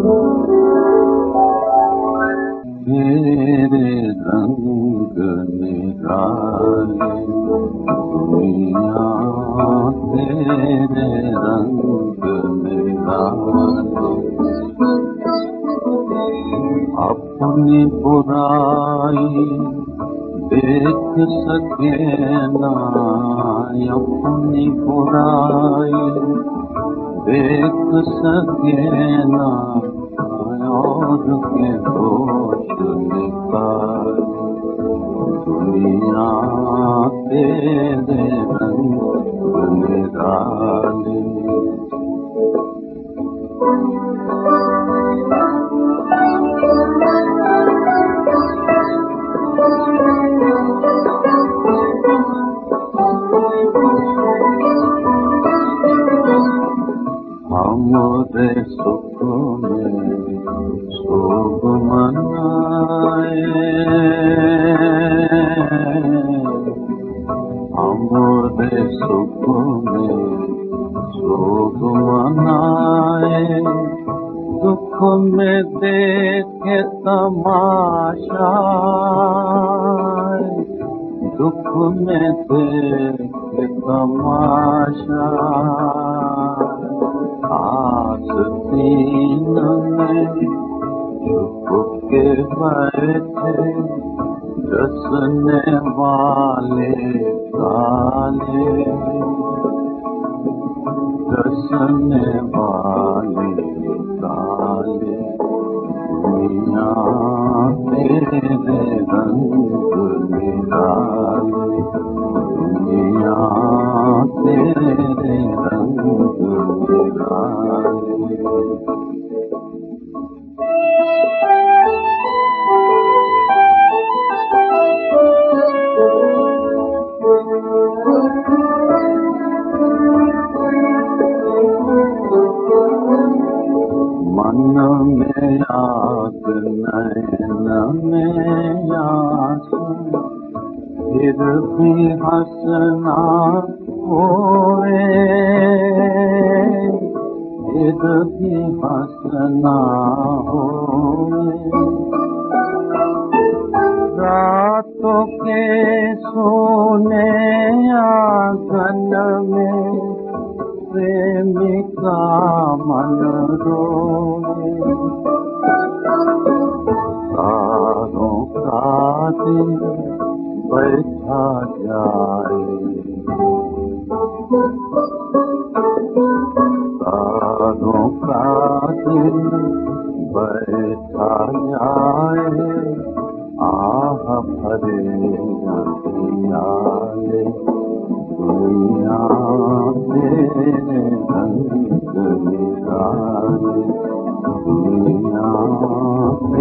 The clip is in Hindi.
तेरे रंग निराले दुनिया, तेरे रंग निराले। अपनी बुराई देख सके ना, अपनी बुराई देख सके ना, और के दोष निकाल दुनिया, तेरे रंग निराले। हमरे सुख में शोक मनाए, हमरे सुख में शोक मनाए। दुख में देखे तमाशा, दुख में देखे तमाशा। आस्तीन में छुप के बैठे रसने वाले काले, रसने वाले काले। दुनिया तेरे रंग निराले, दुनिया तेरे रंग निराले। मन में आग नैन में आंसू, फिर भी हंसना होए, फिर भी हंसना होए। रातों के सोने आंगन में प्रेमिका मन रोए। तारों का दिन बैठा जाए, तारों का दिन बैठा जाए। आह भरे अंधियारे, दुनिया तेरे रंग निराले, दुनिया